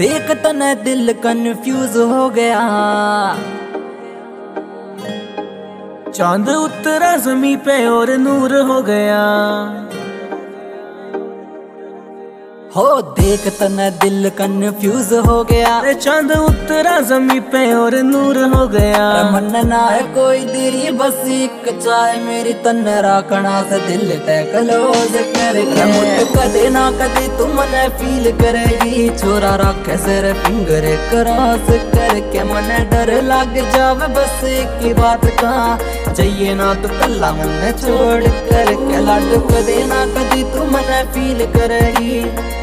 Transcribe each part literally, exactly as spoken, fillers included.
देख तने दिल कंफ्यूज हो गया। चांद उतरा जमी पे और नूर हो गया। हो देख तने दिल कंफ्यूज हो गया। चांद उतरा जमी पे और नूर हो गया। मन ना है कोई देरी बस एक चाहे मेरी तन राखना से दिल तय क्लोज करके। मुझ कदे ना कदे तू मन फील करेगी। छोरा रखे सिर फिंगर क्रॉस करके। मन डर लग जावे बस एक ही बात का जाइए ना तो कल्ला मन छोड़ करके। लाड कदे ना कदे तू मन फील करेगी।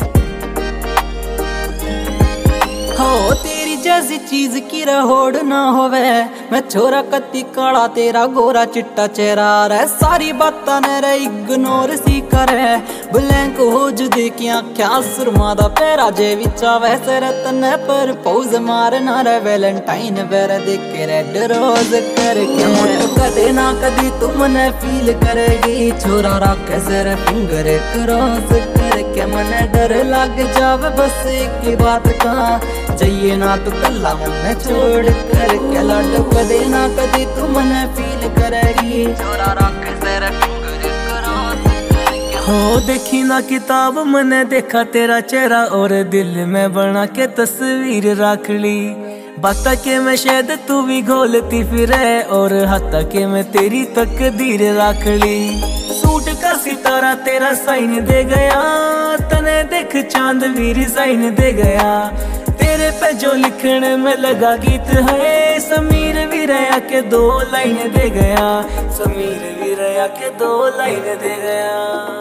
हो तेरी जैसी चीज की रहोड़ ना होवे। मैं छोरा कत्ती काला तेरा गोरा चिट्टा चेहरा रे। सारी बातां ने रे इग्नोर सी करे। ब्लैंक हो जो देखिया क्या सुरमा दा पैरा जे विचा वैसे रतन पर पौज मारना रे। वैलेंटाइन वेर देख के रेड रोज करके। मुझ कदे ना कदी तू मन फील करेगी। छोरा रखे सिर फिंगर क्रॉस करके। मन डर लग जावे बस एक ही बात का जाइए ना तो कल्ला मन छोड़ करके। लाड कदे ना कदी तू मन फील करेगी। छोरा रखे सिर फिंगर क्रॉस करके। हो देखी ना किताब मैंने देखा तेरा चेहरा और दिल में बना के तस्वीर रख ली। बाता के मैं शायद तू भी घोलती फिरे और हाथा के मैं तेरी तकदीर रख ली। सूट का सितारा तेरा साइन दे गया। तने देख चांद भी रिजाइन दे गया। तेरे पे जो लिखने में लगा गीत है। समीर भी रया के दो लाइन दे गया। समीर भी रया के दो लाइन दे गया।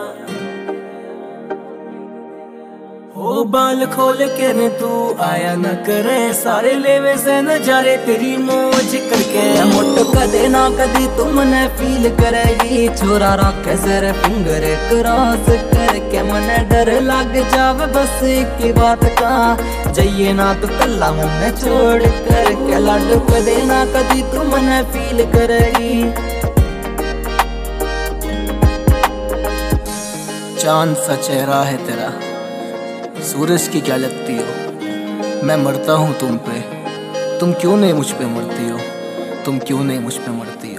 ओ बाल खोल के ने तू आया न करे। सारे लेवे से नजारे तेरी मौज करके। मुट कदे ना कदी तू मन फील करेगी। छोरा रखे सिर फिंगर क्रॉस करके। मन डर लग जावे बस एक ही बात का जाइए ना तो कल्ला मन छोड़ करके। लाड कदे ना कदी तू मन फील करेगी। चांद सा चेहरा है तेरा, सूरज की क्या लगती हो। मैं मरता हूँ तुम पे, तुम क्यों नहीं मुझ पे मरती हो। तुम क्यों नहीं मुझ पे मरती हो।